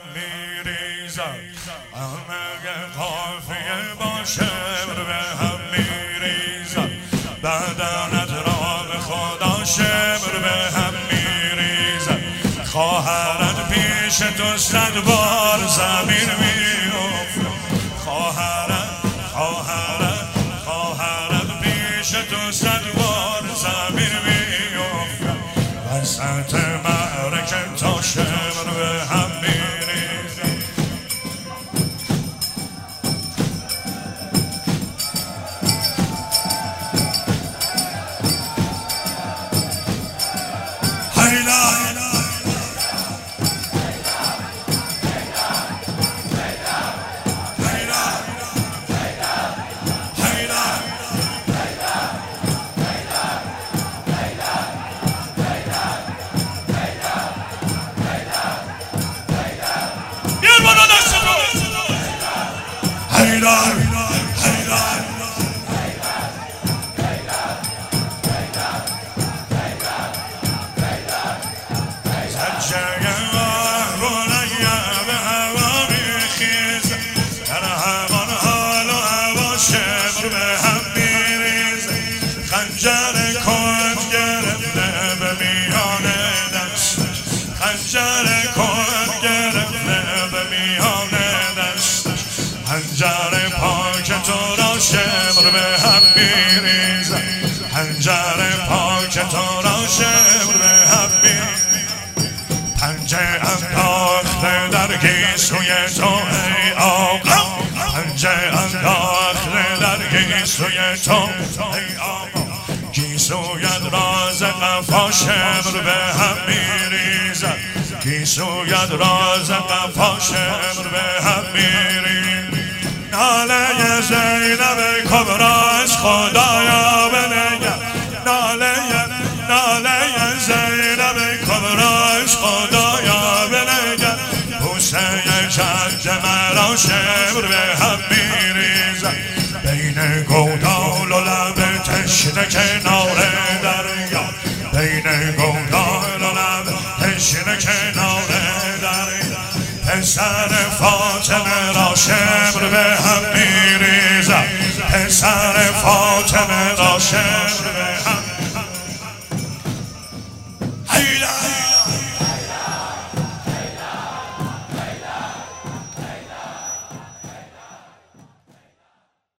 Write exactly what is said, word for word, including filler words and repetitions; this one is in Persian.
میریزد، همه قافیه با شمر به هم میریزد، بدنت را به خدا شمر به هم میریزد. خواهرت پیش تو صد بار زمین میفته، خواهرت خواهرت خواهرت پیش تو صد بار زمین میفته، وسط معرکه تا شمر به هم میریزد. Haydar, Haydar, زجه رونیا به هوا میخیز، در همان حال و هوا شمر به هم میریز، خنجر کند گرفته به میان دست، خنجر کند گرفته به میان دست، خنجر پاک تو را شمر به هم میریزد، خنجر پاک تو را شمر به هم میریزد. پنجه انداخته در گیسوی تو ای آقا، پنجه انداخته در گیسوی تو ای آقا، گیسویت راز قفا شمر به هم میریزد، گیسویت راز قفا شمر به هم میریزد. ناله زینب کبراست خدایا بنگر، ناله ناله زینب کبراست خدایا بنگر، بوسه جد مرا شمر به هم میریزد، بین گودال و لب تشنه کنار دریا، بین گودال و لب تشنه کنار دریا، پسر فاطمه را شمر به هم میریزد، پسر فاطمه را شمر به هم